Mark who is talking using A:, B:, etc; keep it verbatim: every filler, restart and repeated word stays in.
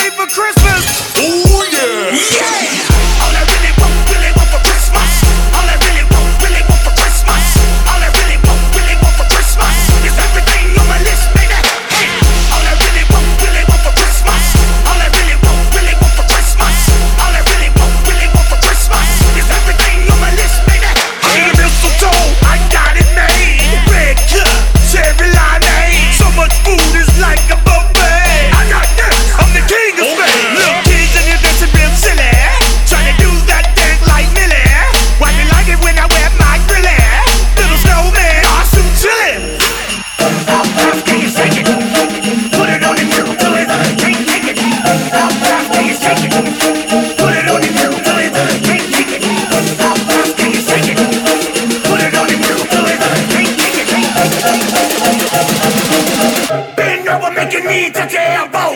A: wait for Christmas.
B: Ooh yeah.
A: Yeah. All I really want, really want for Christmas. All I really want, really want for Christmas. All I really want, really want for Christmas is everything on my list, baby. Hey. All I really want, really want for Christmas. All I really want, really want for Christmas. All I really want, really want for Christmas is everything on my list, baby. Hey, mistletoe, I got it made. Red cup, cherry limeade. So much food is like a buffet. I got this, I'm the king of Spain. Little kids and you're dancing real silly. Trying to do that dance like Millie. Why you like it when I wear my grilly? Little snowman, awesome chillin'. How fast can you shake it? Put it on the new till it can't take it. How fast can you shake it? Put it on the new till it can't take it. How fast can you shake it? Put it on the new till it can't take it. Bend over, making me touch your elbow.